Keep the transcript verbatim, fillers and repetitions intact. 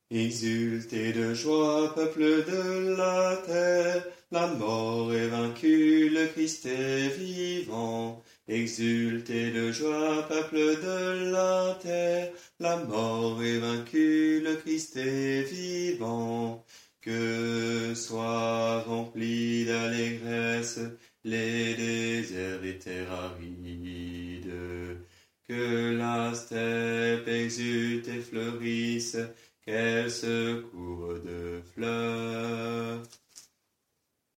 Exultez de joie, peuple de la terre, la mort est vaincue, le Christ est vivant. Exultez de joie, peuple de la terre, la mort est vaincue, le Christ est vivant. Que soient remplis d'allégresse les déserts et terres arides, que la steppe exulte et fleurisse, qu'elle secoue